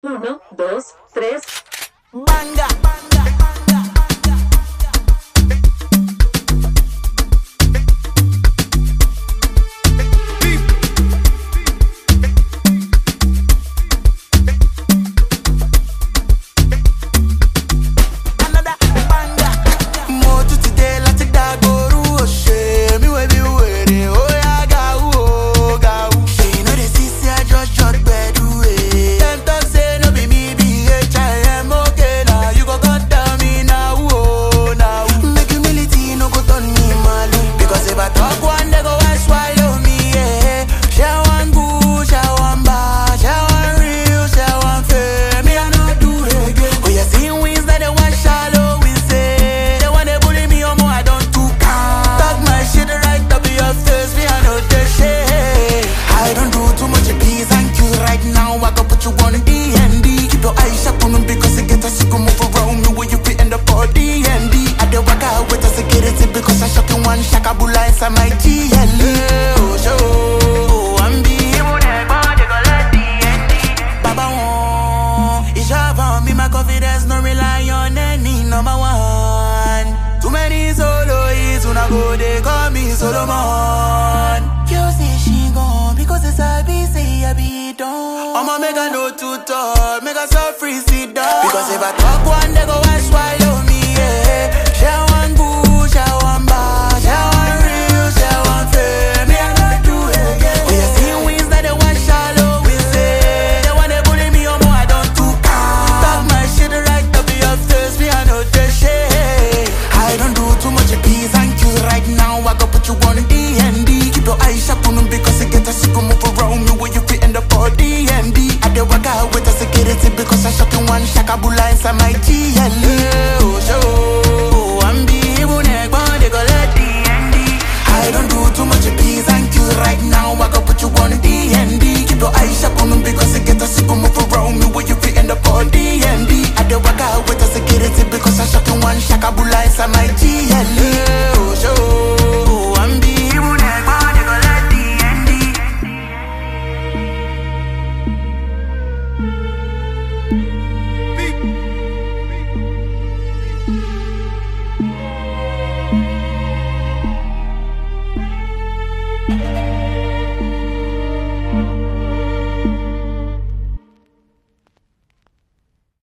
1, 2, 3. Banga. Shakabula inside my GLE. Oh, show. I'm be Baba won. It's over me, my confidence, no rely on any number one. Too many soloists, when I go, they call me Solomon. You say she gone, because it's a busy, I be done. I'ma make a no to talk, make a so free sit down. Because if I talk one, they go and swallow me, yeah. Share one boo, share one bar, share one real, share one fair. Me, I not do it again. Oh, you see wins that they want shallow, we say. They want to bully me, more, I don't do calm. Talk my shit right up your face, me, I know this shit. I don't do too much peace and Q right now. I go put you on D&D. Keep your eyes shut on them because you get a sick move around me where you fit in the body D&D. I dey work out with the security because I shot in one shakabula inside my GLE. Oh, show.